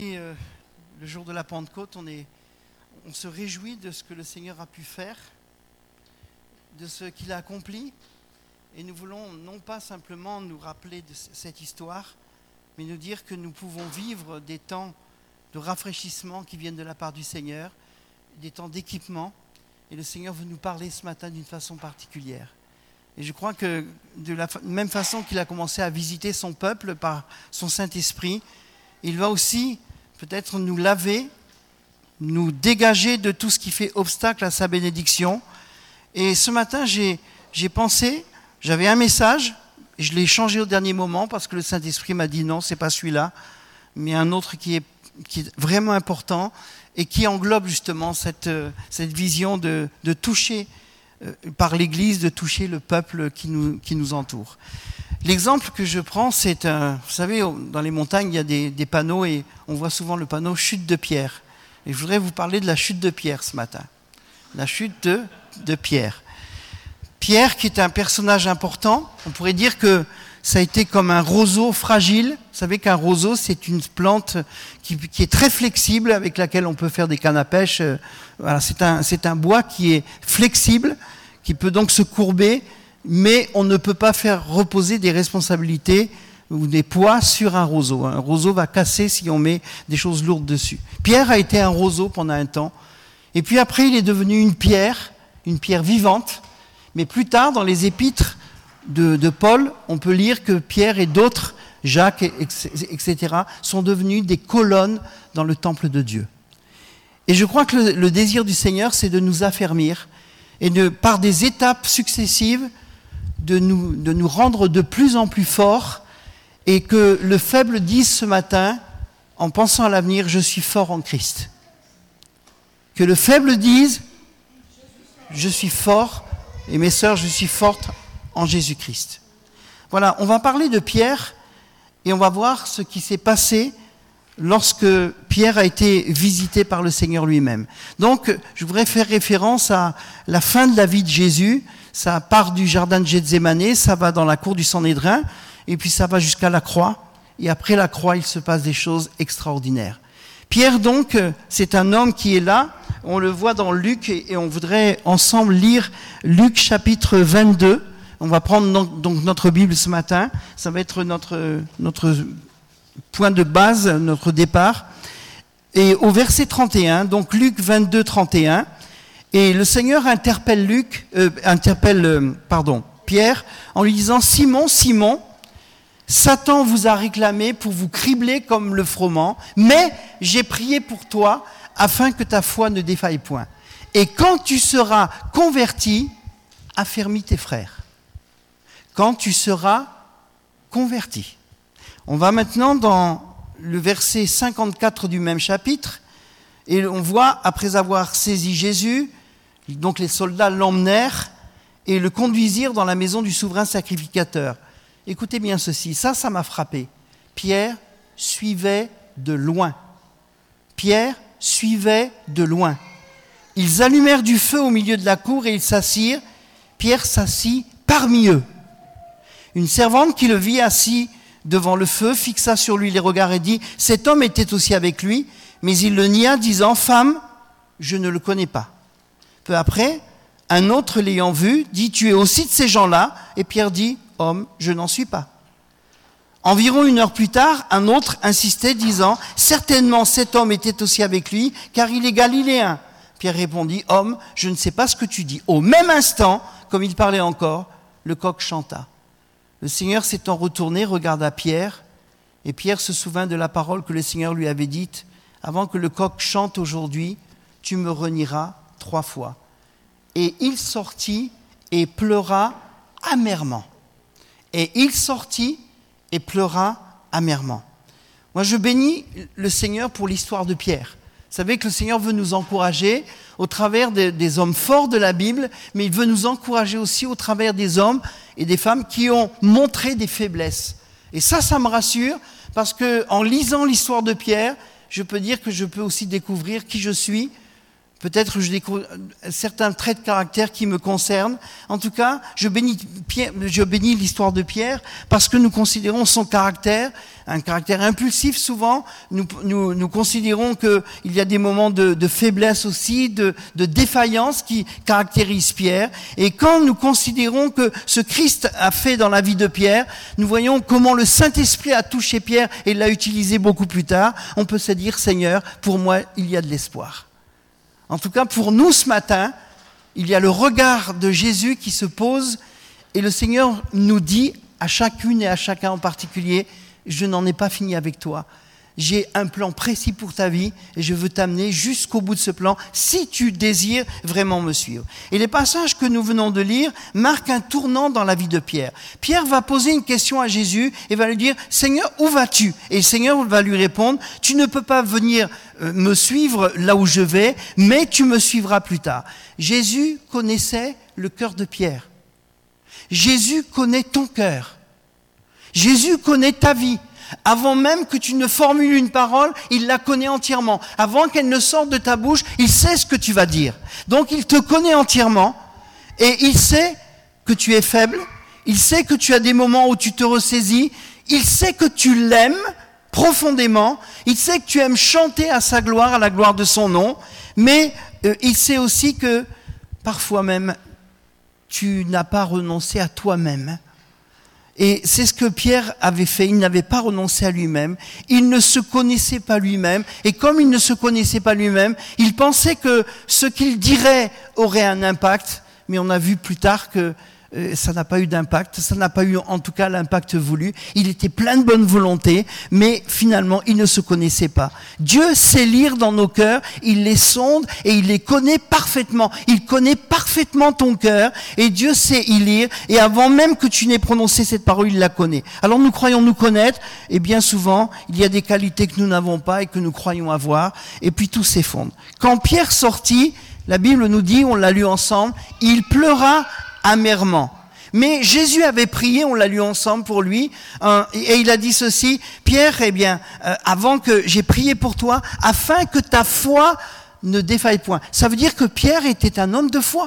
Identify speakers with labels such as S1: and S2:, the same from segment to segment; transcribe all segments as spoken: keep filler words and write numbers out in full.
S1: Et euh, le jour de la Pentecôte, on, est, on se réjouit de ce que le Seigneur a pu faire, de ce qu'il a accompli. Et nous voulons non pas simplement nous rappeler de cette histoire, mais nous dire que nous pouvons vivre des temps de rafraîchissement qui viennent de la part du Seigneur, des temps d'équipement. Et le Seigneur veut nous parler ce matin d'une façon particulière. Et je crois que de la même façon qu'il a commencé à visiter son peuple par son Saint-Esprit, il va aussi peut-être nous laver, nous dégager de tout ce qui fait obstacle à sa bénédiction. Et ce matin, j'ai, j'ai pensé, j'avais un message, et je l'ai changé au dernier moment parce que le Saint-Esprit m'a dit non, c'est pas celui-là, mais un autre qui est, qui est vraiment important et qui englobe justement cette, cette vision de, de toucher euh, par l'Église, de toucher le peuple qui nous, qui nous entoure. L'exemple que je prends, c'est un... Vous savez, dans les montagnes, il y a des, des panneaux et on voit souvent le panneau « chute de Pierre ». Et je voudrais vous parler de la chute de Pierre ce matin. La chute de, de Pierre. Pierre, qui est un personnage important, on pourrait dire que ça a été comme un roseau fragile. Vous savez qu'un roseau, c'est une plante qui, qui est très flexible, avec laquelle on peut faire des cannes à pêche. Voilà, c'est un, c'est un bois qui est flexible, qui peut donc se courber, mais on ne peut pas faire reposer des responsabilités ou des poids sur un roseau. Un roseau va casser si on met des choses lourdes dessus. Pierre a été un roseau pendant un temps, et puis après il est devenu une pierre, une pierre vivante, mais plus tard dans les épîtres de, de Paul, on peut lire que Pierre et d'autres, Jacques, et cetera, sont devenus des colonnes dans le temple de Dieu. Et je crois que le, le désir du Seigneur, c'est de nous affermir, et de, par des étapes successives, de nous, de nous rendre de plus en plus forts, et que le faible dise ce matin, en pensant à l'avenir, je suis fort en Christ. Que le faible dise, je suis fort, et mes sœurs, je suis forte en Jésus-Christ. Voilà, on va parler de Pierre, et on va voir ce qui s'est passé lorsque Pierre a été visité par le Seigneur lui-même. Donc, je voudrais faire référence à la fin de la vie de Jésus. Ça part du jardin de Gethsémanée, ça va dans la cour du Sanhédrin, et puis ça va jusqu'à la croix. Et après la croix, il se passe des choses extraordinaires. Pierre, donc, c'est un homme qui est là. On le voit dans Luc, et on voudrait ensemble lire Luc chapitre vingt-deux. On va prendre donc notre Bible ce matin. Ça va être notre, notre point de base, notre départ. Et au verset trente et un, donc Luc vingt-deux, trente et un, et le Seigneur interpelle Luc, euh, interpelle, euh, pardon, Pierre, en lui disant « Simon, Simon, Satan vous a réclamé pour vous cribler comme le froment, mais j'ai prié pour toi afin que ta foi ne défaille point. Et quand tu seras converti, affermis tes frères. » Quand tu seras converti. On va maintenant dans le verset cinquante-quatre du même chapitre, et on voit, après avoir saisi Jésus, donc les soldats l'emmenèrent et le conduisirent dans la maison du souverain sacrificateur. Écoutez bien ceci, ça, ça m'a frappé. Pierre suivait de loin. Pierre suivait de loin. Ils allumèrent du feu au milieu de la cour et ils s'assirent. Pierre s'assit parmi eux. Une servante qui le vit assis devant le feu fixa sur lui les regards et dit « Cet homme était aussi avec lui », mais il le nia, disant « Femme, je ne le connais pas ». Peu après, un autre l'ayant vu dit « Tu es aussi de ces gens-là » et Pierre dit « Homme, je n'en suis pas ». Environ une heure plus tard, un autre insistait, disant « Certainement cet homme était aussi avec lui, car il est galiléen ». Pierre répondit « Homme, je ne sais pas ce que tu dis ». Au même instant, comme il parlait encore, le coq chanta. Le Seigneur s'étant retourné, regarda Pierre, et Pierre se souvint de la parole que le Seigneur lui avait dite « Avant que le coq chante aujourd'hui, tu me renieras trois fois. » Et il sortit et pleura amèrement. Et il sortit et pleura amèrement. Moi, je bénis le Seigneur pour l'histoire de Pierre. Vous savez que le Seigneur veut nous encourager au travers des, des hommes forts de la Bible, mais il veut nous encourager aussi au travers des hommes et des femmes qui ont montré des faiblesses. Et ça, ça me rassure, parce qu'en lisant l'histoire de Pierre, je peux dire que je peux aussi découvrir qui je suis, Peut-être je découvre certains traits de caractère qui me concernent. En tout cas, je bénis, Pierre, je bénis l'histoire de Pierre parce que nous considérons son caractère, un caractère impulsif souvent. Nous, nous, nous considérons qu'il y a des moments de, de faiblesse aussi, de, de défaillance qui caractérisent Pierre. Et quand nous considérons que ce Christ a fait dans la vie de Pierre, nous voyons comment le Saint-Esprit a touché Pierre et l'a utilisé beaucoup plus tard. On peut se dire, Seigneur, pour moi, il y a de l'espoir. En tout cas, pour nous ce matin, il y a le regard de Jésus qui se pose et le Seigneur nous dit à chacune et à chacun en particulier, je n'en ai pas fini avec toi. J'ai un plan précis pour ta vie et je veux t'amener jusqu'au bout de ce plan si tu désires vraiment me suivre. Et les passages que nous venons de lire marquent un tournant dans la vie de Pierre. Pierre va poser une question à Jésus et va lui dire « Seigneur, où vas-tu » Et le Seigneur va lui répondre « Tu ne peux pas venir me suivre là où je vais, mais tu me suivras plus tard. » Jésus connaissait le cœur de Pierre. Jésus connaît ton cœur. Jésus connaît ta vie. Avant même que tu ne formules une parole, il la connaît entièrement. Avant qu'elle ne sorte de ta bouche, il sait ce que tu vas dire. Donc il te connaît entièrement et il sait que tu es faible, il sait que tu as des moments où tu te ressaisis, il sait que tu l'aimes profondément, il sait que tu aimes chanter à sa gloire, à la gloire de son nom, mais euh, il sait aussi que parfois même, tu n'as pas renoncé à toi-même. Et c'est ce que Pierre avait fait, il n'avait pas renoncé à lui-même, il ne se connaissait pas lui-même, et comme il ne se connaissait pas lui-même, il pensait que ce qu'il dirait aurait un impact, mais on a vu plus tard que euh, ça n'a pas eu d'impact, ça n'a pas eu en tout cas l'impact voulu, il était plein de bonne volonté, mais finalement il ne se connaissait pas. Dieu sait lire dans nos cœurs, il les sonde et il les connaît parfaitement, il connaît parfaitement ton cœur et Dieu sait y lire et avant même que tu n'aies prononcé cette parole, il la connaît. Alors nous croyons nous connaître et bien souvent il y a des qualités que nous n'avons pas et que nous croyons avoir et puis tout s'effondre. Quand Pierre sortit, la Bible nous dit, on l'a lu ensemble, il pleura amèrement. Mais Jésus avait prié, on l'a lu ensemble pour lui, hein, et il a dit ceci, Pierre, eh bien, euh, avant que j'ai prié pour toi, afin que ta foi ne défaille point. Ça veut dire que Pierre était un homme de foi.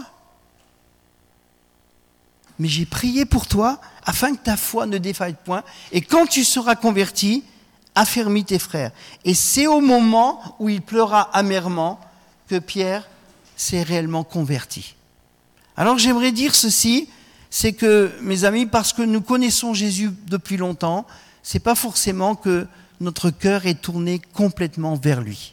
S1: Mais j'ai prié pour toi, afin que ta foi ne défaille point, et quand tu seras converti, affermis tes frères. Et c'est au moment où il pleura amèrement que Pierre s'est réellement converti. Alors j'aimerais dire ceci, c'est que, mes amis, parce que nous connaissons Jésus depuis longtemps, c'est pas forcément que notre cœur est tourné complètement vers lui.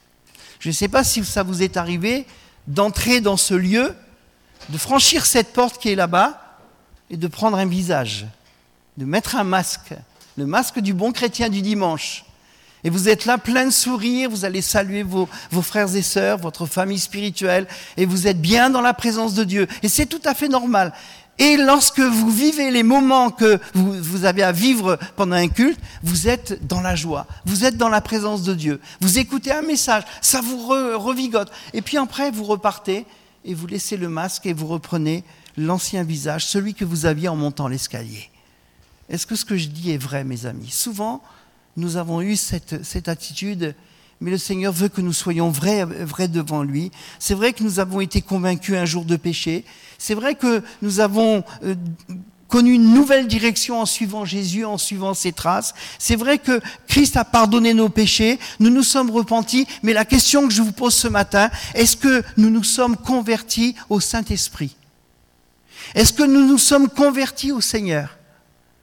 S1: Je ne sais pas si ça vous est arrivé d'entrer dans ce lieu, de franchir cette porte qui est là-bas et de prendre un visage, de mettre un masque, le masque du bon chrétien du dimanche. Et vous êtes là plein de sourires, vous allez saluer vos, vos frères et sœurs, votre famille spirituelle, et vous êtes bien dans la présence de Dieu. Et c'est tout à fait normal. Et lorsque vous vivez les moments que vous, vous avez à vivre pendant un culte, vous êtes dans la joie, vous êtes dans la présence de Dieu. Vous écoutez un message, ça vous re, revigote. Et puis après, vous repartez et vous laissez le masque et vous reprenez l'ancien visage, celui que vous aviez en montant l'escalier. Est-ce que ce que je dis est vrai, mes amis ? Souvent, nous avons eu cette, cette attitude, mais le Seigneur veut que nous soyons vrais, vrais devant lui. C'est vrai que nous avons été convaincus un jour de péché. C'est vrai que nous avons euh, connu une nouvelle direction en suivant Jésus, en suivant ses traces. C'est vrai que Christ a pardonné nos péchés, nous nous sommes repentis, mais la question que je vous pose ce matin, est-ce que nous nous sommes convertis au Saint-Esprit ? Est-ce que nous nous sommes convertis au Seigneur ? Réellement ?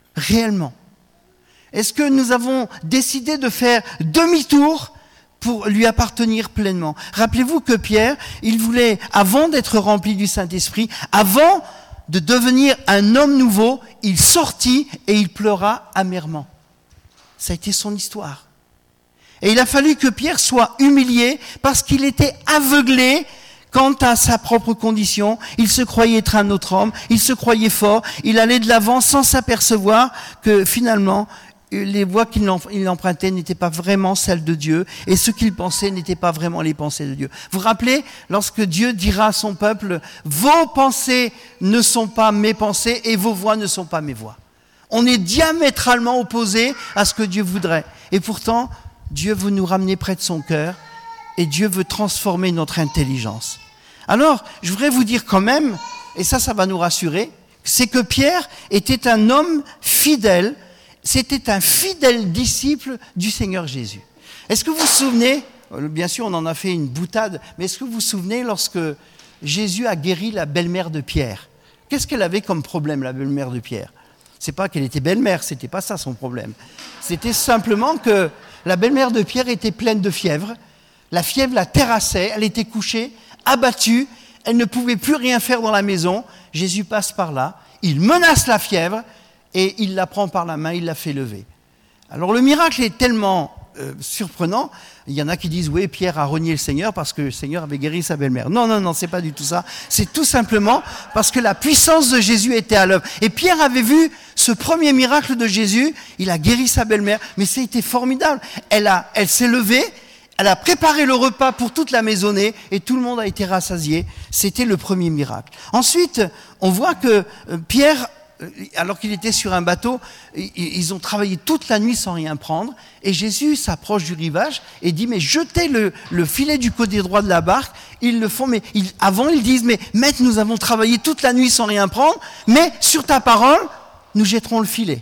S1: Est-ce que nous avons décidé de faire demi-tour pour lui appartenir pleinement ? Rappelez-vous que Pierre, il voulait, avant d'être rempli du Saint-Esprit, avant de devenir un homme nouveau, il sortit et il pleura amèrement. Ça a été son histoire. Et il a fallu que Pierre soit humilié parce qu'il était aveuglé quant à sa propre condition. Il se croyait être un autre homme, il se croyait fort, il allait de l'avant sans s'apercevoir que finalement, les voies qu'il empruntait n'étaient pas vraiment celles de Dieu et ce qu'il pensait n'étaient pas vraiment les pensées de Dieu. Vous vous rappelez, lorsque Dieu dira à son peuple, vos pensées ne sont pas mes pensées et vos voies ne sont pas mes voies. On est diamétralement opposés à ce que Dieu voudrait. Et pourtant, Dieu veut nous ramener près de son cœur et Dieu veut transformer notre intelligence. Alors, je voudrais vous dire quand même, et ça, ça va nous rassurer, c'est que Pierre était un homme fidèle, c'était un fidèle disciple du Seigneur Jésus. Est-ce que vous vous souvenez, bien sûr on en a fait une boutade, mais est-ce que vous vous souvenez lorsque Jésus a guéri la belle-mère de Pierre? Qu'est-ce qu'elle avait comme problème, la belle-mère de Pierre? C'est pas qu'elle était belle-mère, c'était pas ça son problème. C'était simplement que la belle-mère de Pierre était pleine de fièvre, la fièvre la terrassait, elle était couchée, abattue, elle ne pouvait plus rien faire dans la maison. Jésus passe par là, il menace la fièvre et il la prend par la main, il la fait lever. Alors le miracle est tellement euh, surprenant, il y en a qui disent oui, Pierre a renié le Seigneur parce que le Seigneur avait guéri sa belle-mère. Non, non, non, c'est pas du tout ça. C'est tout simplement parce que la puissance de Jésus était à l'œuvre. Et Pierre avait vu ce premier miracle de Jésus, il a guéri sa belle-mère, mais c'était formidable. Elle a, elle s'est levée, elle a préparé le repas pour toute la maisonnée et tout le monde a été rassasié. C'était le premier miracle. Ensuite, on voit que Pierre, alors qu'il était sur un bateau, ils ont travaillé toute la nuit sans rien prendre. Et Jésus s'approche du rivage et dit, mais jetez le, le filet du côté droit de la barque. Ils le font, mais ils, avant ils disent, mais maître, nous avons travaillé toute la nuit sans rien prendre, mais sur ta parole, nous jetterons le filet.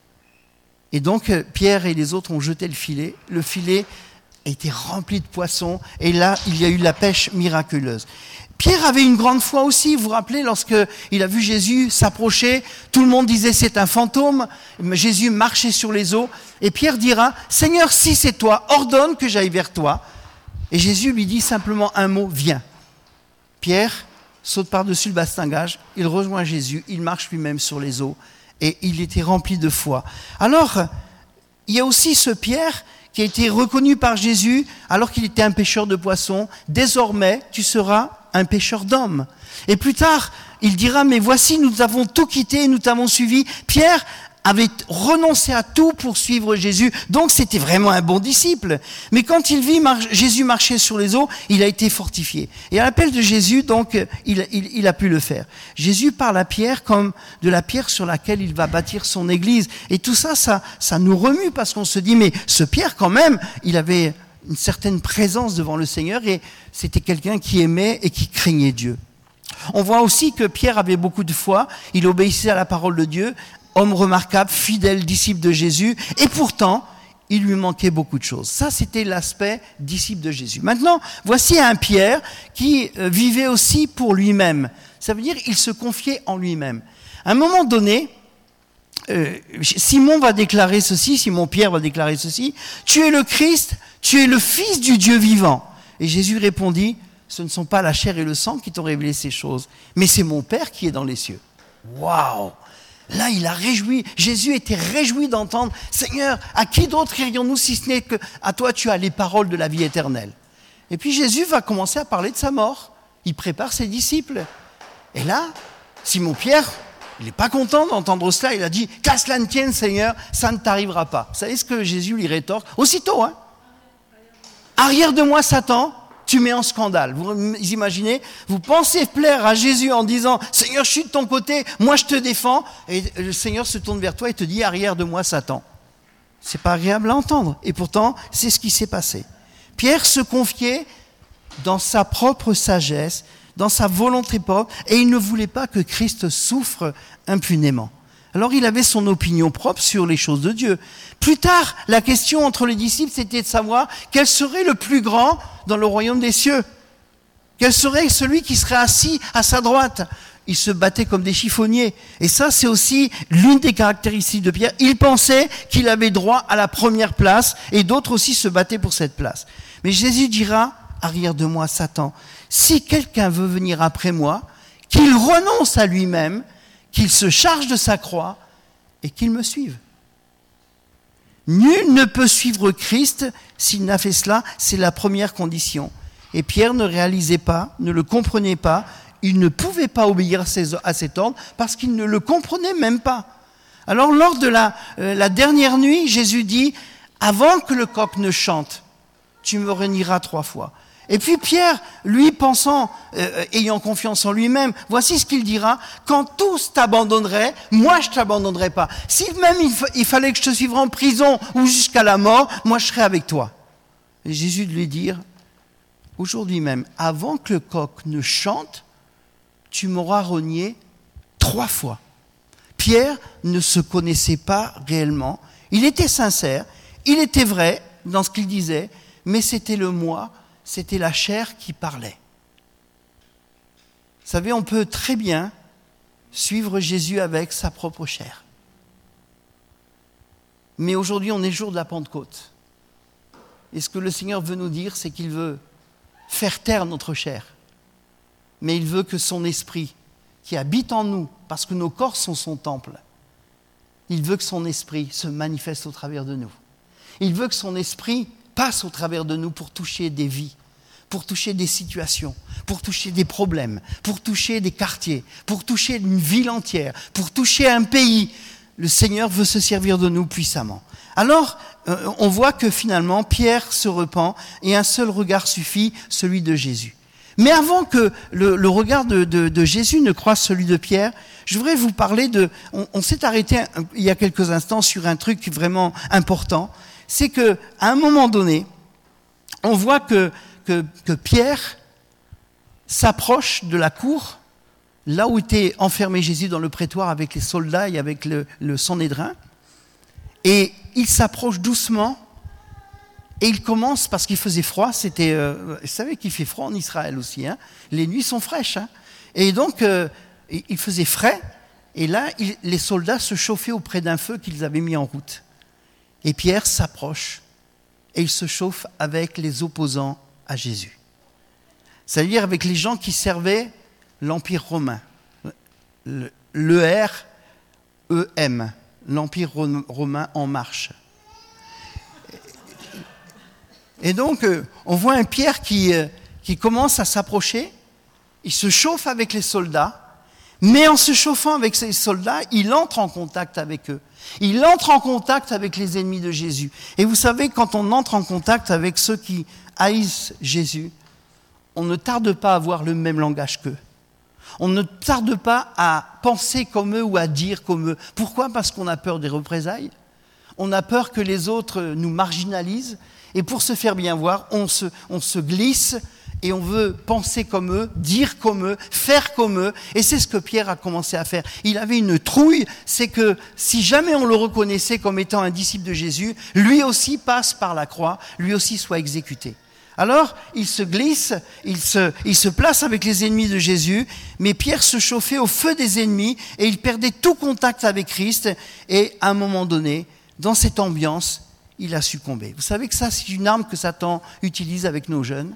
S1: Et donc Pierre et les autres ont jeté le filet. Le filet était rempli de poissons et là, il y a eu la pêche miraculeuse. Pierre avait une grande foi aussi, vous vous rappelez, lorsqu'il a vu Jésus s'approcher, tout le monde disait c'est un fantôme, Jésus marchait sur les eaux, et Pierre dira, Seigneur, si c'est toi, ordonne que j'aille vers toi. Et Jésus lui dit simplement un mot, viens. Pierre saute par-dessus le bastingage, il rejoint Jésus, il marche lui-même sur les eaux, et il était rempli de foi. Alors, il y a aussi ce Pierre qui a été reconnu par Jésus alors qu'il était un pêcheur de poissons. Désormais, tu seras un pêcheur d'hommes. Et plus tard, il dira, mais voici, nous avons tout quitté, nous t'avons suivi. Pierre avait renoncé à tout pour suivre Jésus, donc c'était vraiment un bon disciple. Mais quand il vit mar- Jésus marcher sur les eaux, il a été fortifié. Et à l'appel de Jésus, donc, il, il, il a pu le faire. Jésus parle à Pierre comme de la pierre sur laquelle il va bâtir son église. Et tout ça, ça, ça nous remue parce qu'on se dit, mais ce Pierre, quand même, il avait une certaine présence devant le Seigneur et c'était quelqu'un qui aimait et qui craignait Dieu. On voit aussi que Pierre avait beaucoup de foi, il obéissait à la parole de Dieu, homme remarquable, fidèle, disciple de Jésus, et pourtant, il lui manquait beaucoup de choses. Ça, c'était l'aspect disciple de Jésus. Maintenant, voici un Pierre qui vivait aussi pour lui-même. Ça veut dire qu'il se confiait en lui-même. À un moment donné, euh, Simon va déclarer ceci, Simon-Pierre va déclarer ceci, « Tu es le Christ, tu es le Fils du Dieu vivant. » Et Jésus répondit, « Ce ne sont pas la chair et le sang qui t'ont révélé ces choses, mais c'est mon Père qui est dans les cieux. » Waouh! Là, il a réjoui, Jésus était réjoui d'entendre, « Seigneur, à qui d'autre irions-nous si ce n'est que à toi tu as les paroles de la vie éternelle ?» Et puis Jésus va commencer à parler de sa mort. Il prépare ses disciples. Et là, Simon-Pierre, il n'est pas content d'entendre cela. Il a dit, « Qu'à cela ne tienne, Seigneur, ça ne t'arrivera pas. » Vous savez ce que Jésus lui rétorque? Aussitôt, hein. « Arrière de moi, Satan, tu mets en scandale. » Vous imaginez, vous pensez plaire à Jésus en disant « Seigneur, je suis de ton côté, moi je te défends. » Et le Seigneur se tourne vers toi et te dit « Arrière de moi, Satan. » C'est pas agréable à entendre. Et pourtant, c'est ce qui s'est passé. Pierre se confiait dans sa propre sagesse, dans sa volonté propre, et il ne voulait pas que Christ souffre impunément. Alors il avait son opinion propre sur les choses de Dieu. Plus tard, la question entre les disciples, c'était de savoir quel serait le plus grand dans le royaume des cieux. Quel serait celui qui serait assis à sa droite? Ils se battaient comme des chiffonniers. Et ça, c'est aussi l'une des caractéristiques de Pierre. Il pensait qu'il avait droit à la première place, et d'autres aussi se battaient pour cette place. Mais Jésus dira, arrière de moi, Satan, si quelqu'un veut venir après moi, qu'il renonce à lui-même, qu'il se charge de sa croix et qu'il me suive. Nul ne peut suivre Christ s'il n'a fait cela, c'est la première condition. Et Pierre ne réalisait pas, ne le comprenait pas, il ne pouvait pas obéir à cet ordre parce qu'il ne le comprenait même pas. Alors lors de la, euh, la dernière nuit, Jésus dit, avant que le coq ne chante, tu me renieras trois fois. Et puis Pierre, lui pensant, euh, ayant confiance en lui-même, voici ce qu'il dira, quand tous t'abandonneraient, moi je t'abandonnerai pas. Si même il, fa- il fallait que je te suive en prison ou jusqu'à la mort, moi je serai avec toi. Et Jésus de lui dire, aujourd'hui même, avant que le coq ne chante, tu m'auras renié trois fois. Pierre ne se connaissait pas réellement. Il était sincère, il était vrai dans ce qu'il disait, mais c'était le moi, c'était la chair qui parlait. Vous savez, on peut très bien suivre Jésus avec sa propre chair. Mais aujourd'hui, on est jour de la Pentecôte. Et ce que le Seigneur veut nous dire, c'est qu'il veut faire taire notre chair. Mais il veut que son esprit, qui habite en nous, parce que nos corps sont son temple, il veut que son esprit se manifeste au travers de nous. Il veut que son esprit passe au travers de nous pour toucher des vies, pour toucher des situations, pour toucher des problèmes, pour toucher des quartiers, pour toucher une ville entière, pour toucher un pays. Le Seigneur veut se servir de nous puissamment. Alors, euh, on voit que finalement, Pierre se repent et un seul regard suffit, celui de Jésus. Mais avant que le, le regard de, de, de Jésus ne croise celui de Pierre, je voudrais vous parler de... On, on s'est arrêté un, il y a quelques instants sur un truc vraiment important. C'est qu'à un moment donné, on voit que, que, que Pierre s'approche de la cour, là où était enfermé Jésus dans le prétoire avec les soldats et avec le, le Sanhédrin. Et il s'approche doucement et il commence, parce qu'il faisait froid, c'était, euh, vous savez qu'il fait froid en Israël aussi, hein, les nuits sont fraîches. Hein, et donc, euh, il faisait frais, et là, il, les soldats se chauffaient auprès d'un feu qu'ils avaient mis en route. Et Pierre s'approche et il se chauffe avec les opposants à Jésus. C'est-à-dire avec les gens qui servaient l'Empire romain, l'E R E M, l'Empire romain en marche. Et donc, on voit un Pierre qui, qui commence à s'approcher, il se chauffe avec les soldats, mais en se chauffant avec ces soldats, il entre en contact avec eux. Il entre en contact avec les ennemis de Jésus. Et vous savez, quand on entre en contact avec ceux qui haïssent Jésus, on ne tarde pas à avoir le même langage qu'eux. On ne tarde pas à penser comme eux ou à dire comme eux. Pourquoi ? Parce qu'on a peur des représailles. On a peur que les autres nous marginalisent. Et pour se faire bien voir, on se, on se glisse et on veut penser comme eux, dire comme eux, faire comme eux. Et c'est ce que Pierre a commencé à faire. Il avait une trouille, c'est que si jamais on le reconnaissait comme étant un disciple de Jésus, lui aussi passe par la croix, lui aussi soit exécuté. Alors, il se glisse, il se, il se place avec les ennemis de Jésus, mais Pierre se chauffait au feu des ennemis et il perdait tout contact avec Christ. Et à un moment donné, dans cette ambiance, il a succombé. Vous savez que ça, c'est une arme que Satan utilise avec nos jeunes.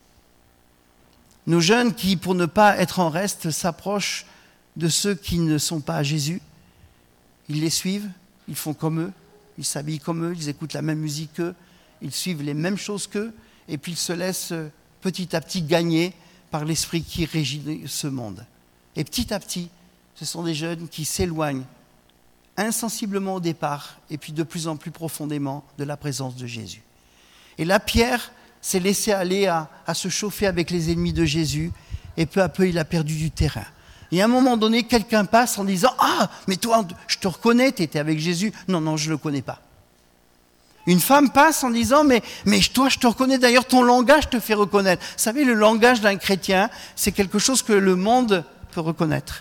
S1: Nos jeunes qui, pour ne pas être en reste, s'approchent de ceux qui ne sont pas à Jésus. Ils les suivent, ils font comme eux, ils s'habillent comme eux, ils écoutent la même musique qu'eux, ils suivent les mêmes choses qu'eux, et puis ils se laissent petit à petit gagner par l'esprit qui régit ce monde. Et petit à petit, ce sont des jeunes qui s'éloignent insensiblement au départ, et puis de plus en plus profondément de la présence de Jésus. Et là, Pierre s'est laissé aller à, à se chauffer avec les ennemis de Jésus, et peu à peu, il a perdu du terrain. Et à un moment donné, quelqu'un passe en disant « Ah, mais toi, je te reconnais, tu étais avec Jésus. » Non, non, je ne le connais pas. Une femme passe en disant « Mais, mais toi, je te reconnais, d'ailleurs, ton langage te fait reconnaître. » Vous savez, le langage d'un chrétien, c'est quelque chose que le monde peut reconnaître.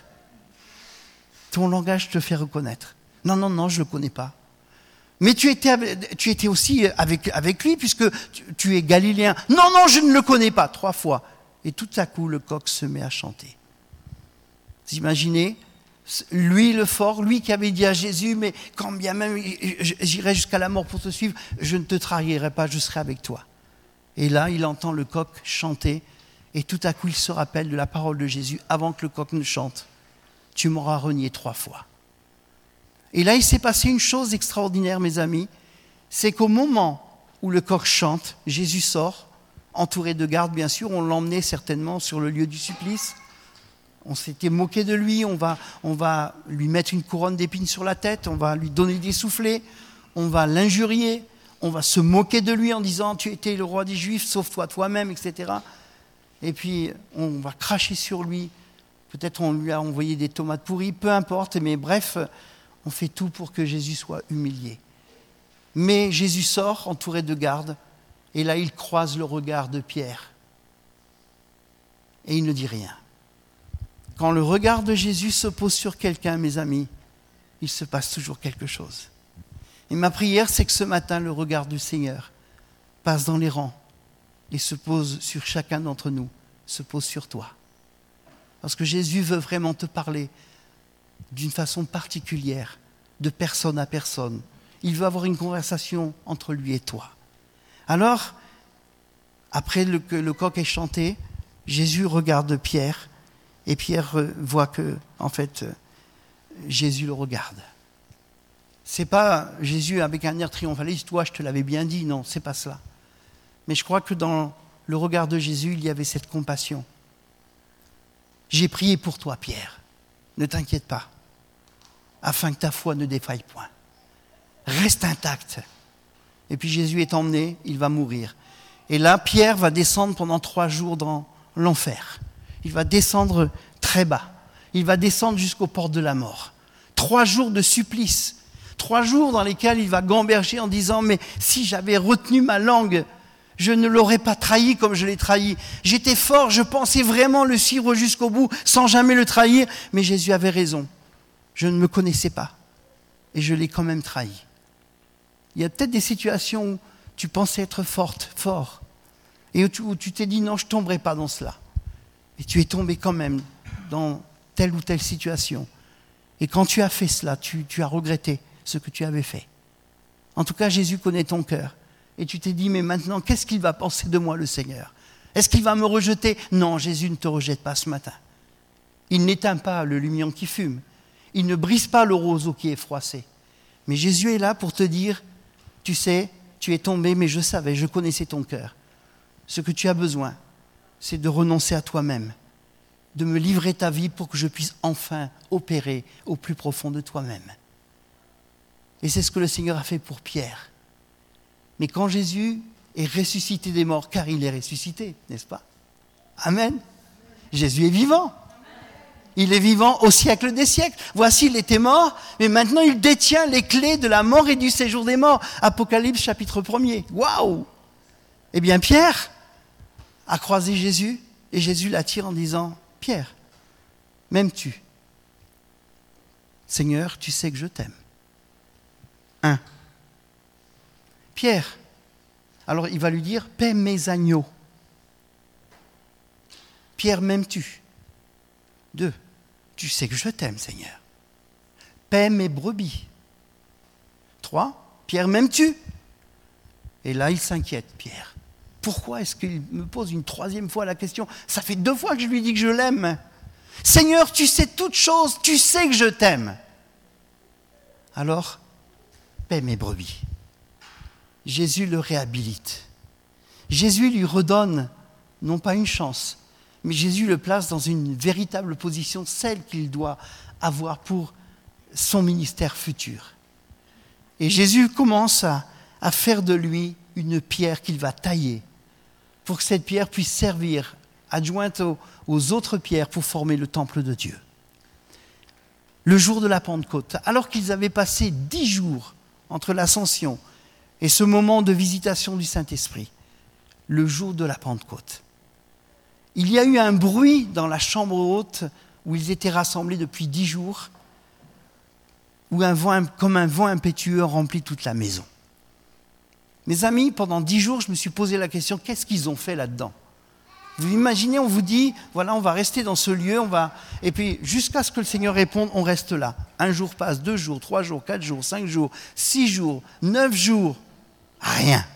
S1: Ton langage te fait reconnaître. Non, non, non, je ne le connais pas. Mais tu étais, tu étais aussi avec, avec lui, puisque tu, tu es galiléen. Non, non, je ne le connais pas. Trois fois. Et tout à coup, le coq se met à chanter. Vous imaginez ? Lui, le fort, lui qui avait dit à Jésus, mais quand bien même j'irai jusqu'à la mort pour te suivre, je ne te trahirai pas, je serai avec toi. Et là, il entend le coq chanter, et tout à coup, il se rappelle de la parole de Jésus, avant que le coq ne chante. Tu m'auras renié trois fois. Et là, il s'est passé une chose extraordinaire, mes amis, c'est qu'au moment où le coq chante, Jésus sort, entouré de gardes, bien sûr, on l'emmenait certainement sur le lieu du supplice. On s'était moqué de lui, on va, on va lui mettre une couronne d'épines sur la tête, on va lui donner des soufflets, on va l'injurier, on va se moquer de lui en disant « tu étais le roi des Juifs, sauve-toi toi-même », et cetera. Et puis, on va cracher sur lui, peut-être on lui a envoyé des tomates pourries, peu importe, mais bref, on fait tout pour que Jésus soit humilié. Mais Jésus sort, entouré de gardes, et là, il croise le regard de Pierre. et il ne dit rien. Quand le regard de Jésus se pose sur quelqu'un, mes amis, il se passe toujours quelque chose. Et ma prière, c'est que ce matin, le regard du Seigneur passe dans les rangs et se pose sur chacun d'entre nous, se pose sur toi. Parce que Jésus veut vraiment te parler d'une façon particulière, de personne à personne. Il veut avoir une conversation entre lui et toi. Alors, après le, que le coq ait chanté, Jésus regarde Pierre et Pierre voit que, en fait, Jésus le regarde. C'est pas Jésus avec un air triomphaliste, toi je te l'avais bien dit, non, c'est pas cela. Mais je crois que dans le regard de Jésus, il y avait cette compassion. J'ai prié pour toi, Pierre, ne t'inquiète pas, afin que ta foi ne défaille point. Reste intact. Et puis Jésus est emmené, il va mourir. Et là, Pierre va descendre pendant trois jours dans l'enfer. Il va descendre très bas. Il va descendre jusqu'aux portes de la mort. Trois jours de supplice. Trois jours dans lesquels il va gamberger en disant « Mais si j'avais retenu ma langue, je ne l'aurais pas trahi comme je l'ai trahi. J'étais fort, je pensais vraiment le suivre jusqu'au bout sans jamais le trahir. Mais Jésus avait raison. Je ne me connaissais pas. Et je l'ai quand même trahi. » Il y a peut-être des situations où tu pensais être forte, fort. Et où tu, où tu t'es dit « Non, je ne tomberai pas dans cela. » Et tu es tombé quand même dans telle ou telle situation. Et quand tu as fait cela, tu, tu as regretté ce que tu avais fait. En tout cas, Jésus connaît ton cœur. Et tu t'es dit, mais maintenant, qu'est-ce qu'il va penser de moi, le Seigneur ? Est-ce qu'il va me rejeter ? Non, Jésus ne te rejette pas ce matin. Il n'éteint pas le lumière qui fume. Il ne brise pas le roseau qui est froissé. Mais Jésus est là pour te dire, tu sais, tu es tombé, mais je savais, je connaissais ton cœur. Ce que tu as besoin, c'est de renoncer à toi-même, de me livrer ta vie pour que je puisse enfin opérer au plus profond de toi-même. Et c'est ce que le Seigneur a fait pour Pierre. Mais quand Jésus est ressuscité des morts, car il est ressuscité, n'est-ce pas ? Amen. Jésus est vivant. Il est vivant au siècle des siècles. Voici, il était mort, mais maintenant il détient les clés de la mort et du séjour des morts. Apocalypse chapitre premier. Waouh ! Eh bien, Pierre a croisé Jésus, et Jésus l'attire en disant, « Pierre, m'aimes-tu ? Seigneur, tu sais que je t'aime. » Un. Pierre, alors il va lui dire, « Paie mes agneaux. » Pierre, m'aimes-tu ? Deux. Tu sais que je t'aime, Seigneur. Paie mes brebis. Trois. Pierre, m'aimes-tu ? Et là, il s'inquiète, Pierre. Pourquoi est-ce qu'il me pose une troisième fois la question ? Ça fait deux fois que je lui dis que je l'aime. Seigneur, tu sais toutes choses, tu sais que je t'aime. Alors, paie mes brebis. Jésus le réhabilite. Jésus lui redonne, non pas une chance, mais Jésus le place dans une véritable position, celle qu'il doit avoir pour son ministère futur. Et Jésus commence à, à faire de lui une pierre qu'il va tailler pour que cette pierre puisse servir, adjointe aux, aux autres pierres, pour former le temple de Dieu. Le jour de la Pentecôte, alors qu'ils avaient passé dix jours entre l'Ascension et ce moment de visitation du Saint-Esprit, le jour de la Pentecôte, il y a eu un bruit dans la chambre haute où ils étaient rassemblés depuis dix jours, où un vent, comme un vent impétueux remplit toute la maison. Mes amis, pendant dix jours, je me suis posé la question, qu'est-ce qu'ils ont fait là-dedans ? Vous imaginez, on vous dit, voilà, on va rester dans ce lieu, on va, et puis jusqu'à ce que le Seigneur réponde, on reste là. Un jour passe, deux jours, trois jours, quatre jours, cinq jours, six jours, neuf jours, rien.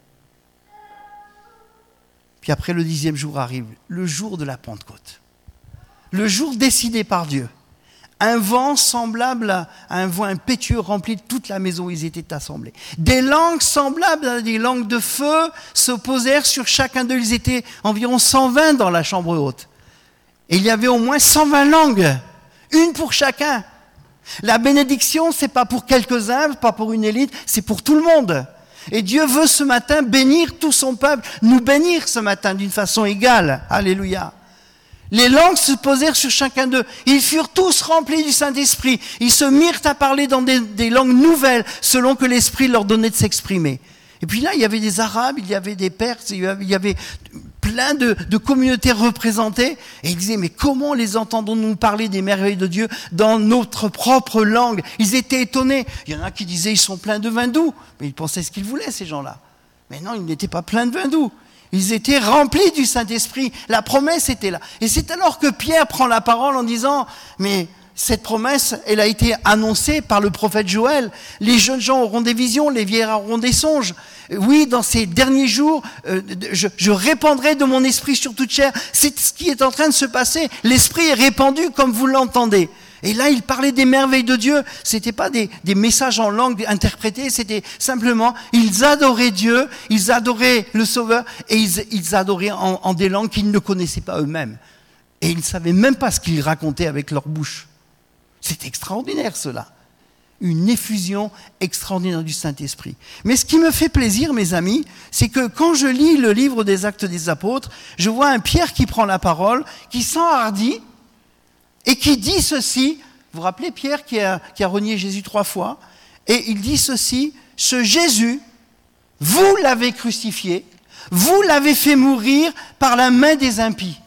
S1: Puis après, le dixième jour arrive, le jour de la Pentecôte. Le jour décidé par Dieu. Un vent semblable à un vent impétueux remplit toute la maison où ils étaient assemblés. Des langues semblables à des langues de feu se posèrent sur chacun d'eux. Ils étaient environ cent vingt dans la chambre haute. Et il y avait au moins cent vingt langues, une pour chacun. La bénédiction, c'est pas pour quelques-uns, pas pour une élite, c'est pour tout le monde. Et Dieu veut ce matin bénir tout son peuple, nous bénir ce matin d'une façon égale. Alléluia. Les langues se posèrent sur chacun d'eux. Ils furent tous remplis du Saint-Esprit. Ils se mirent à parler dans des, des langues nouvelles, selon que l'Esprit leur donnait de s'exprimer. Et puis là, il y avait des Arabes, il y avait des Perses, il y avait, il y avait plein de, de communautés représentées. Et ils disaient, mais comment les entendons-nous parler des merveilles de Dieu dans notre propre langue? Ils étaient étonnés. Il y en a qui disaient, ils sont pleins de vin doux. Mais ils pensaient ce qu'ils voulaient, ces gens-là. Mais non, ils n'étaient pas pleins de vin doux. Ils étaient remplis du Saint-Esprit. La promesse était là. Et c'est alors que Pierre prend la parole en disant, mais cette promesse, elle a été annoncée par le prophète Joël. Les jeunes gens auront des visions, les vieillards auront des songes. Oui, dans ces derniers jours, euh, je, je répandrai de mon esprit sur toute chair. C'est ce qui est en train de se passer. L'esprit est répandu comme vous l'entendez. Et là, il parlait des merveilles de Dieu. C'était pas des, des messages en langue interprétés, c'était simplement, ils adoraient Dieu, ils adoraient le Sauveur, et ils, ils adoraient en, en des langues qu'ils ne connaissaient pas eux-mêmes. Et ils ne savaient même pas ce qu'ils racontaient avec leur bouche. C'est extraordinaire, cela. Une effusion extraordinaire du Saint-Esprit. Mais ce qui me fait plaisir, mes amis, c'est que quand je lis le livre des Actes des Apôtres, je vois un Pierre qui prend la parole, qui s'enhardit, et qui dit ceci. Vous vous rappelez Pierre qui a, qui a renié Jésus trois fois? Et il dit ceci, ce Jésus, vous l'avez crucifié, vous l'avez fait mourir par la main des impies.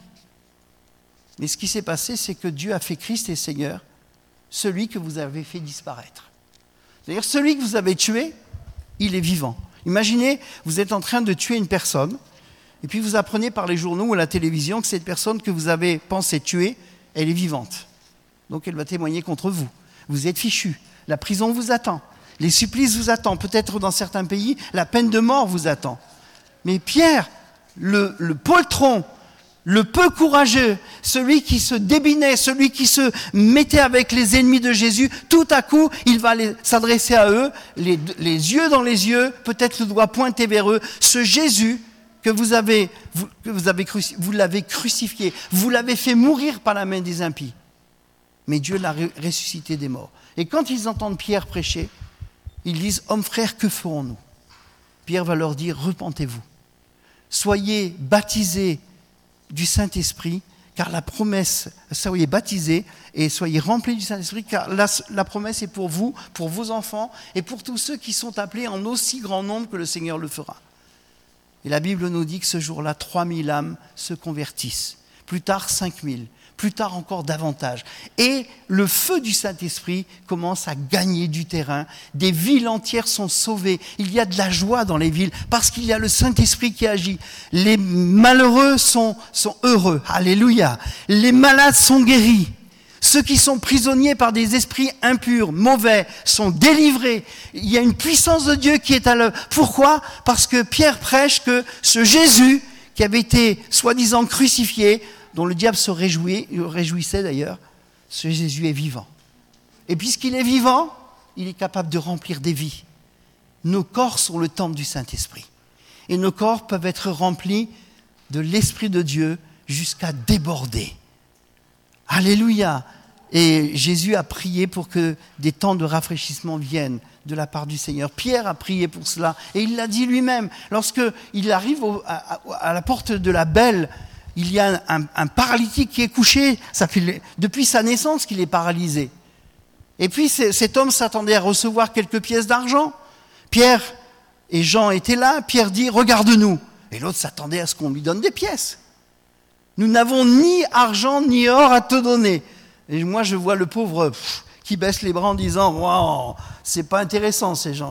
S1: Mais ce qui s'est passé, c'est que Dieu a fait Christ et Seigneur, celui que vous avez fait disparaître. C'est-à-dire celui que vous avez tué, il est vivant. Imaginez, vous êtes en train de tuer une personne, et puis vous apprenez par les journaux ou la télévision que cette personne que vous avez pensé tuer, elle est vivante. Donc elle va témoigner contre vous. Vous êtes fichu. La prison vous attend. Les supplices vous attendent. Peut-être dans certains pays, la peine de mort vous attend. Mais Pierre, le, le poltron, le peu courageux, celui qui se débinait, celui qui se mettait avec les ennemis de Jésus, tout à coup, il va les, s'adresser à eux, les, les yeux dans les yeux, peut-être le doigt pointé vers eux. Ce Jésus que vous avez, vous, que vous avez cruci, vous l'avez crucifié, vous l'avez fait mourir par la main des impies. Mais Dieu l'a ressuscité des morts. Et quand ils entendent Pierre prêcher, ils disent, hommes frères, que ferons-nous? Pierre va leur dire, repentez-vous. Soyez baptisés du Saint-Esprit, car la promesse, soyez baptisés et soyez remplis du Saint-Esprit, car la, la promesse est pour vous, pour vos enfants et pour tous ceux qui sont appelés en aussi grand nombre que le Seigneur le fera. Et la Bible nous dit que ce jour-là, trois mille âmes se convertissent. Plus tard, cinq mille. Plus tard, encore davantage. Et le feu du Saint-Esprit commence à gagner du terrain. Des villes entières sont sauvées. Il y a de la joie dans les villes parce qu'il y a le Saint-Esprit qui agit. Les malheureux sont, sont heureux. Alléluia. Les malades sont guéris. Ceux qui sont prisonniers par des esprits impurs, mauvais, sont délivrés. Il y a une puissance de Dieu qui est à l'œuvre. Pourquoi? Parce que Pierre prêche que ce Jésus, qui avait été soi-disant crucifié, dont le diable se réjouit, réjouissait d'ailleurs, ce Jésus est vivant. Et puisqu'il est vivant, il est capable de remplir des vies. Nos corps sont le temple du Saint-Esprit. Et nos corps peuvent être remplis de l'Esprit de Dieu jusqu'à déborder. Alléluia! Et Jésus a prié pour que des temps de rafraîchissement viennent de la part du Seigneur. Pierre a prié pour cela. Et il l'a dit lui-même. Lorsqu'il arrive au, à, à la porte de la Belle, il y a un, un, un paralytique qui est couché. Ça fait depuis sa naissance qu'il est paralysé. Et puis cet homme s'attendait à recevoir quelques pièces d'argent. Pierre et Jean étaient là. Pierre dit, regarde-nous. Et l'autre s'attendait à ce qu'on lui donne des pièces. Nous n'avons ni argent ni or à te donner. Et moi, je vois le pauvre pff, qui baisse les bras en disant « Waouh, c'est pas intéressant ces gens-là. »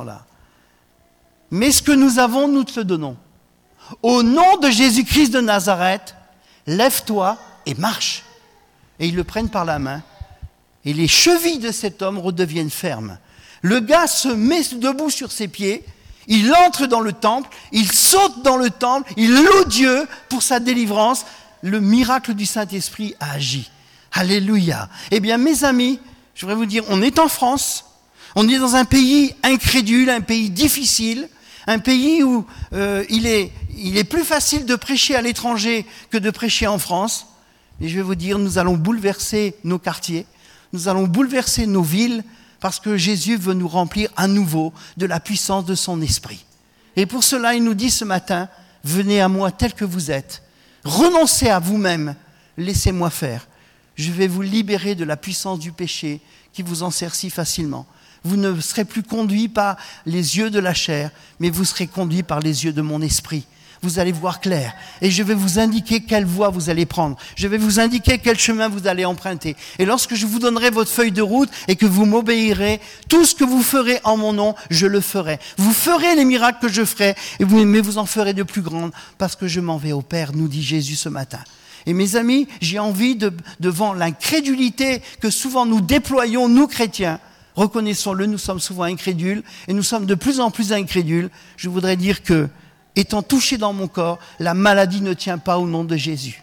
S1: Mais ce que nous avons, nous te le donnons. Au nom de Jésus-Christ de Nazareth, lève-toi et marche. Et ils le prennent par la main. Et les chevilles de cet homme redeviennent fermes. Le gars se met debout sur ses pieds. Il entre dans le temple. Il saute dans le temple. Il loue Dieu pour sa délivrance. Le miracle du Saint-Esprit a agi. Alléluia. Eh bien, mes amis, je voudrais vous dire, on est en France, on est dans un pays incrédule, un pays difficile, un pays où euh, il est, il est plus facile de prêcher à l'étranger que de prêcher en France. Et je vais vous dire, nous allons bouleverser nos quartiers, nous allons bouleverser nos villes, parce que Jésus veut nous remplir à nouveau de la puissance de son esprit. Et pour cela, il nous dit ce matin, venez à moi tel que vous êtes. Renoncez à vous-même, laissez-moi faire. Je vais vous libérer de la puissance du péché qui vous enserre si facilement. Vous ne serez plus conduits par les yeux de la chair, mais vous serez conduits par les yeux de mon esprit. vous allez voir clair. Et je vais vous indiquer quelle voie vous allez prendre. Je vais vous indiquer quel chemin vous allez emprunter. Et lorsque je vous donnerai votre feuille de route et que vous m'obéirez, tout ce que vous ferez en mon nom, je le ferai. Vous ferez les miracles que je ferai, et vous, mais vous en ferez de plus grandes parce que je m'en vais au Père, nous dit Jésus ce matin. Et mes amis, j'ai envie, de, devant l'incrédulité que souvent nous déployons, nous chrétiens, reconnaissons-le, nous sommes souvent incrédules et nous sommes de plus en plus incrédules, je voudrais dire que, étant touché dans mon corps, la maladie ne tient pas au nom de Jésus.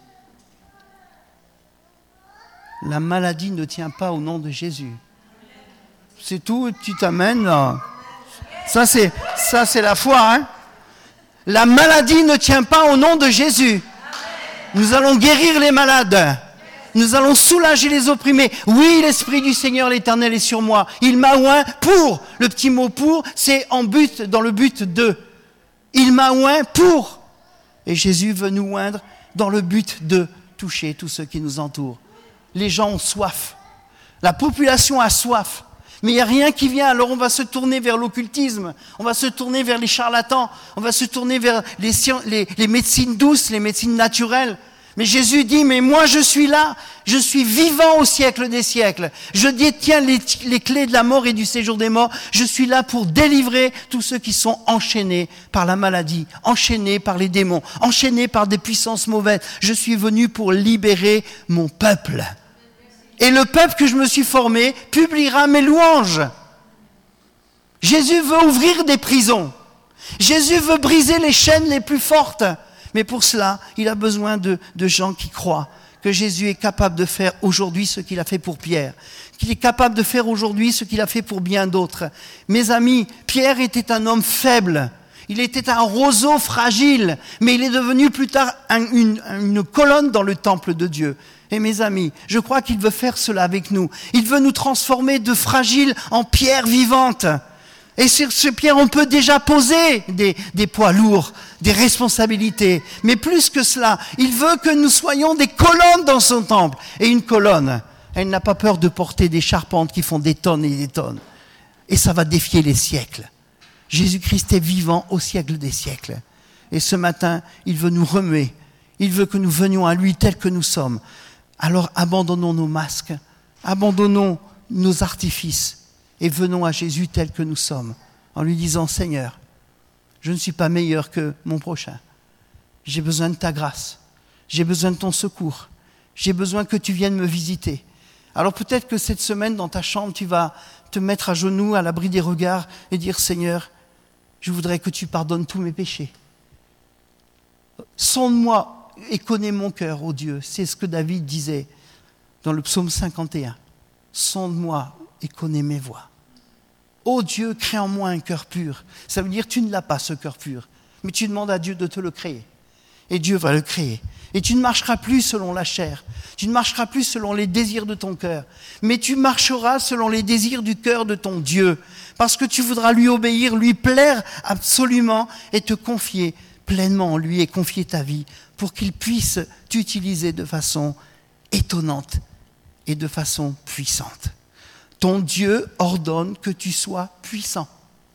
S1: La maladie ne tient pas au nom de Jésus. C'est tout, tu t'amènes là. Ça c'est, ça c'est la foi, hein. La maladie ne tient pas au nom de Jésus. Nous allons guérir les malades. Nous allons soulager les opprimés. Oui, l'Esprit du Seigneur l'Éternel est sur moi. Il m'a oint pour. Le petit mot pour, c'est en but, dans le but de. Il m'a oint pour. Et Jésus veut nous oindre dans le but de toucher tous ceux qui nous entourent. Les gens ont soif. La population a soif. Mais il n'y a rien qui vient. Alors on va se tourner vers l'occultisme. On va se tourner vers les charlatans. On va se tourner vers les, les, les médecines douces, les médecines naturelles. Mais Jésus dit, mais moi je suis là, je suis vivant au siècle des siècles. Je détiens les, les clés de la mort et du séjour des morts. Je suis là pour délivrer tous ceux qui sont enchaînés par la maladie, enchaînés par les démons, enchaînés par des puissances mauvaises. Je suis venu pour libérer mon peuple. Et le peuple que je me suis formé publiera mes louanges. Jésus veut ouvrir des prisons. Jésus veut briser les chaînes les plus fortes. Mais pour cela, il a besoin de, de gens qui croient que Jésus est capable de faire aujourd'hui ce qu'il a fait pour Pierre, qu'il est capable de faire aujourd'hui ce qu'il a fait pour bien d'autres. Mes amis, Pierre était un homme faible, il était un roseau fragile, mais il est devenu plus tard un, une, une colonne dans le temple de Dieu. Et mes amis, je crois qu'il veut faire cela avec nous. Il veut nous transformer de fragiles en pierres vivantes. Et sur ce pierre, on peut déjà poser des, des poids lourds, des responsabilités. Mais plus que cela, il veut que nous soyons des colonnes dans son temple. Et une colonne, elle n'a pas peur de porter des charpentes qui font des tonnes et des tonnes. Et ça va défier les siècles. Jésus-Christ est vivant au siècle des siècles. Et ce matin, il veut nous remuer. Il veut que nous venions à lui tels que nous sommes. Alors abandonnons nos masques, abandonnons nos artifices. Et venons à Jésus tel que nous sommes, en lui disant, Seigneur, je ne suis pas meilleur que mon prochain. J'ai besoin de ta grâce. J'ai besoin de ton secours. J'ai besoin que tu viennes me visiter. Alors peut-être que cette semaine, dans ta chambre, tu vas te mettre à genoux, à l'abri des regards, et dire, Seigneur, je voudrais que tu pardonnes tous mes péchés. Sonde-moi et connais mon cœur, ô Dieu. C'est ce que David disait dans le psaume cinquante et un. Sonde-moi et connais mes voies. Ô Dieu, crée en moi un cœur pur. Ça veut dire tu ne l'as pas, ce cœur pur. Mais tu demandes à Dieu de te le créer. Et Dieu va le créer. Et tu ne marcheras plus selon la chair. Tu ne marcheras plus selon les désirs de ton cœur. Mais tu marcheras selon les désirs du cœur de ton Dieu. Parce que tu voudras lui obéir, lui plaire absolument et te confier pleinement en lui et confier ta vie pour qu'il puisse t'utiliser de façon étonnante et de façon puissante. Ton Dieu ordonne que tu sois puissant.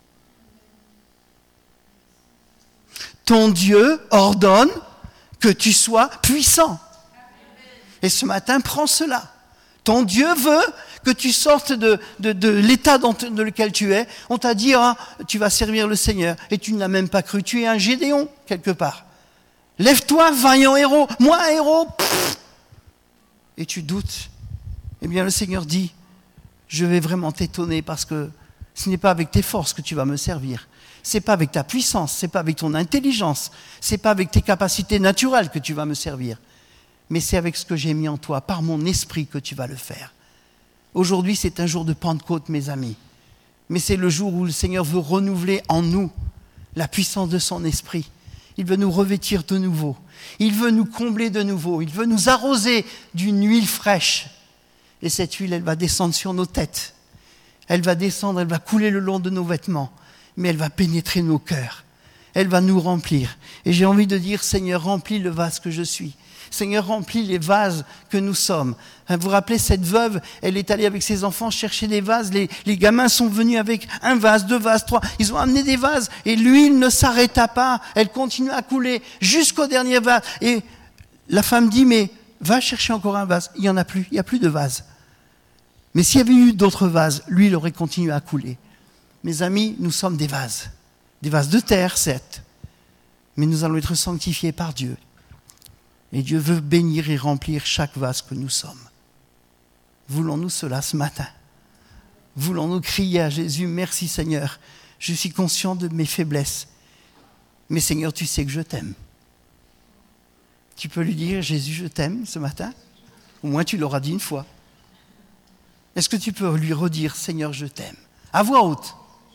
S1: Ton Dieu ordonne que tu sois puissant. Et ce matin, prends cela. Ton Dieu veut que tu sortes de, de, de l'état dans, dans lequel tu es. On t'a dit, ah, tu vas servir le Seigneur. Et tu ne l'as même pas cru. Tu es un Gédéon, quelque part. Lève-toi, vaillant héros. Moi, un héros. Pff. Et tu doutes. Eh bien, le Seigneur dit, je vais vraiment t'étonner parce que ce n'est pas avec tes forces que tu vas me servir. Ce n'est pas avec ta puissance, ce n'est pas avec ton intelligence, ce n'est pas avec tes capacités naturelles que tu vas me servir. Mais c'est avec ce que j'ai mis en toi, par mon esprit que tu vas le faire. Aujourd'hui, c'est un jour de Pentecôte, mes amis. Mais c'est le jour où le Seigneur veut renouveler en nous la puissance de son esprit. Il veut nous revêtir de nouveau. Il veut nous combler de nouveau. Il veut nous arroser d'une huile fraîche. Et cette huile, elle va descendre sur nos têtes. Elle va descendre, elle va couler le long de nos vêtements. Mais elle va pénétrer nos cœurs. elle va nous remplir. Et j'ai envie de dire, Seigneur, remplis le vase que je suis. Seigneur, remplis les vases que nous sommes. Vous vous rappelez, cette veuve, elle est allée avec ses enfants chercher des vases. Les, les gamins sont venus avec un vase, deux vases, trois. Ils ont amené des vases et l'huile ne s'arrêta pas. Elle continue à couler jusqu'au dernier vase. Et la femme dit, mais va chercher encore un vase. Il n'y en a plus, il n'y a plus de vase. Mais s'il y avait eu d'autres vases, l'huile aurait continué à couler. Mes amis, nous sommes des vases. Des vases de terre, certes. Mais nous allons être sanctifiés par Dieu. Et Dieu veut bénir et remplir chaque vase que nous sommes. Voulons-nous cela ce matin? Voulons-nous crier à Jésus, merci Seigneur, je suis conscient de mes faiblesses. Mais Seigneur, tu sais que je t'aime. Tu peux lui dire, Jésus, je t'aime ce matin? Au moins tu l'auras dit une fois. Est-ce que tu peux lui redire, Seigneur, je t'aime? À voix haute.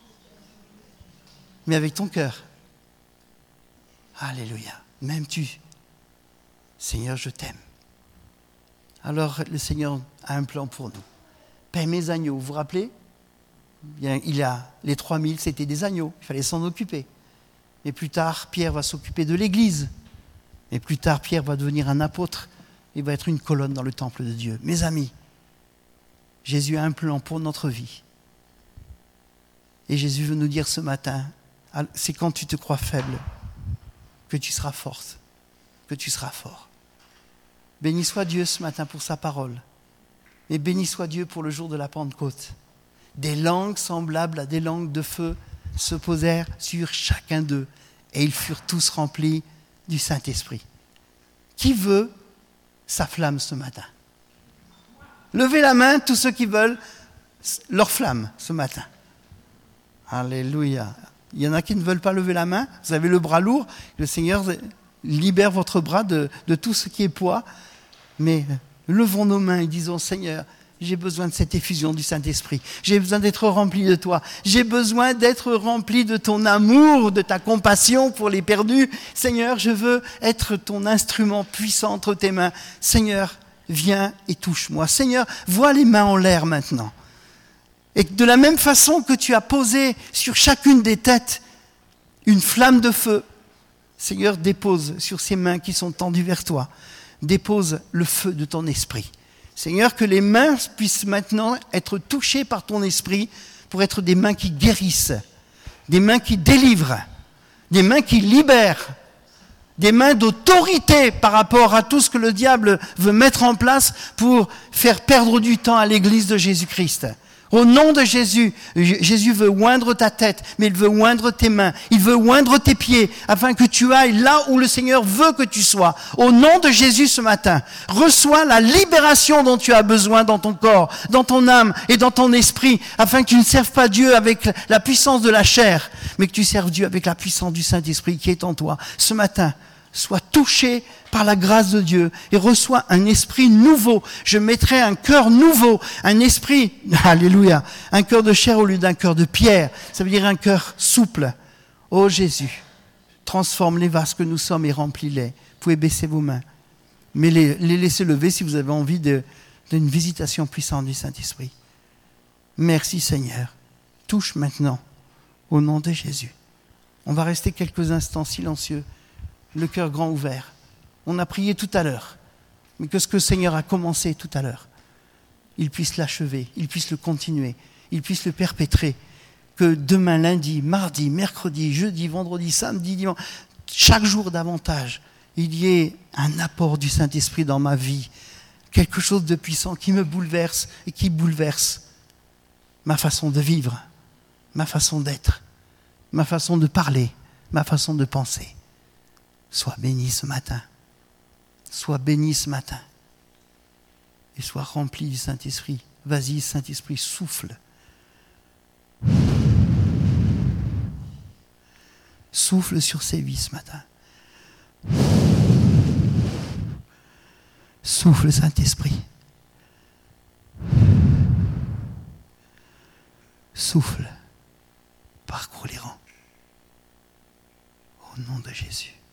S1: Mais avec ton cœur. Alléluia. M'aimes-tu? Seigneur, je t'aime. Alors le Seigneur a un plan pour nous. Paix mes agneaux, vous vous rappelez? Il a les trois mille, c'était des agneaux, il fallait s'en occuper. Et plus tard, Pierre va s'occuper de l'église. Et plus tard, Pierre va devenir un apôtre. Il va être une colonne dans le temple de Dieu. Mes amis, Jésus a un plan pour notre vie. Et Jésus veut nous dire ce matin, c'est quand tu te crois faible que tu seras forte, que tu seras fort. Béni soit Dieu ce matin pour sa parole. Et béni soit Dieu pour le jour de la Pentecôte. Des langues semblables à des langues de feu se posèrent sur chacun d'eux. Et ils furent tous remplis du Saint-Esprit. Qui veut sa flamme ce matin? Levez la main, tous ceux qui veulent leur flamme ce matin. Alléluia. Il y en a qui ne veulent pas lever la main. Vous avez le bras lourd. Le Seigneur libère votre bras de, de tout ce qui est poids. Mais levons nos mains et disons, Seigneur, j'ai besoin de cette effusion du Saint-Esprit. J'ai besoin d'être rempli de toi. J'ai besoin d'être rempli de ton amour, de ta compassion pour les perdus. Seigneur, je veux être ton instrument puissant entre tes mains. Seigneur, viens et touche-moi. Seigneur, vois les mains en l'air maintenant. Et de la même façon que tu as posé sur chacune des têtes une flamme de feu, Seigneur, dépose sur ces mains qui sont tendues vers toi, dépose le feu de ton esprit. Seigneur, que les mains puissent maintenant être touchées par ton esprit pour être des mains qui guérissent, des mains qui délivrent, des mains qui libèrent, des mains d'autorité par rapport à tout ce que le diable veut mettre en place pour faire perdre du temps à l'Église de Jésus-Christ. Au nom de Jésus, Jésus veut oindre ta tête, mais il veut oindre tes mains, il veut oindre tes pieds, afin que tu ailles là où le Seigneur veut que tu sois. Au nom de Jésus ce matin, reçois la libération dont tu as besoin dans ton corps, dans ton âme et dans ton esprit, afin que tu ne serves pas Dieu avec la puissance de la chair, mais que tu serves Dieu avec la puissance du Saint-Esprit qui est en toi. Ce matin, sois touché par la grâce de Dieu et reçois un esprit nouveau. Je mettrai un cœur nouveau, un esprit, alléluia, un cœur de chair au lieu d'un cœur de pierre. Ça veut dire un cœur souple. Oh Jésus, transforme les vases que nous sommes et remplis-les. Vous pouvez baisser vos mains, mais les, les laisser lever si vous avez envie de, d'une visitation puissante du Saint-Esprit. Merci Seigneur. Touche maintenant au nom de Jésus. On va rester quelques instants silencieux, le cœur grand ouvert. On a prié tout à l'heure, mais que ce que le Seigneur a commencé tout à l'heure, il puisse l'achever, il puisse le continuer, il puisse le perpétrer. Que demain, lundi, mardi, mercredi, jeudi, vendredi, samedi, dimanche, chaque jour davantage, il y ait un apport du Saint-Esprit dans ma vie, quelque chose de puissant qui me bouleverse et qui bouleverse ma façon de vivre, ma façon d'être, ma façon de parler, ma façon de penser. Sois béni ce matin. Sois béni ce matin. Et sois rempli du Saint-Esprit. Vas-y, Saint-Esprit, souffle. Souffle sur ces vies ce matin. Souffle, Saint-Esprit. Souffle. Parcours les rangs. Au nom de Jésus.